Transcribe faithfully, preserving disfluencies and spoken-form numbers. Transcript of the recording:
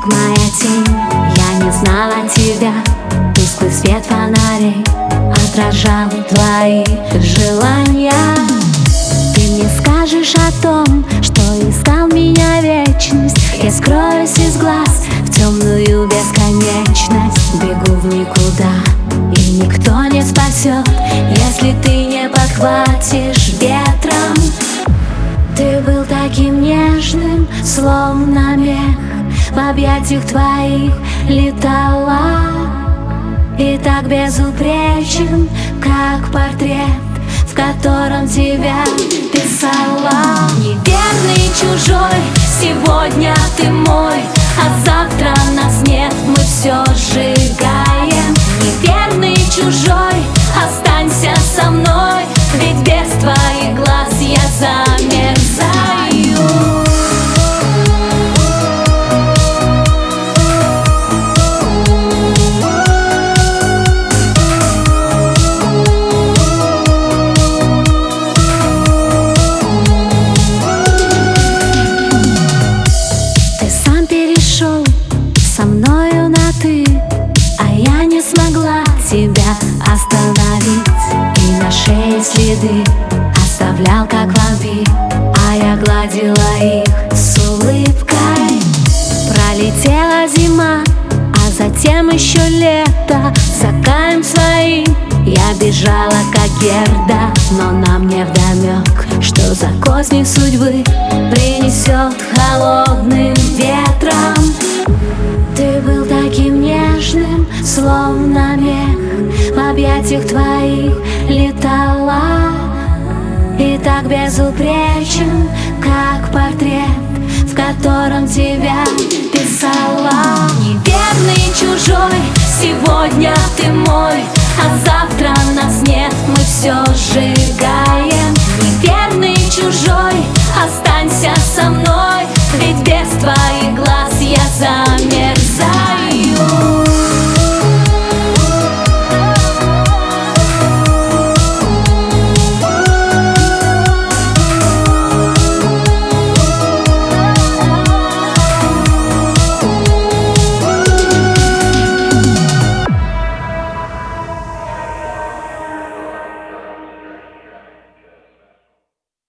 моя тень, я не знала тебя. Тусклый свет фонарей отражал твои желания. Ты мне скажешь о том, что искал меня вечность. Я скроюсь из глаз в темную бесконечность. Бегу в никуда, и никто не спасет, если ты не подхватишь ветром. Ты был таким нежным, словно мех, в объятиях твоих летала. И так безупречен, как портрет, в котором тебя писала. Неверный чужой, сегодня ты мой, а завтра нас нет, мы все сжигаем. Неверный чужой, останься со мной, ведь без твоих глаз я замерзаю. Со мною на ты, а я не смогла тебя остановить. И на шее следы оставлял, как вампир, а я гладила их с улыбкой. Пролетела зима, а затем еще лето. За каем своим я бежала, как Герда, но нам не вдомек, что за козни судьбы принесет холодным ветром. Ты был таким нежным, словно мех, в объятиях твоих летала. И так безупречен, как портрет, в котором тебя